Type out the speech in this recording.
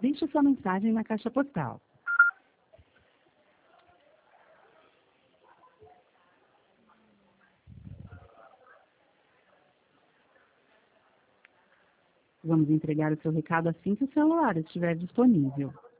Deixe sua mensagem na caixa postal. Vamos entregar o seu recado assim que o celular estiver disponível.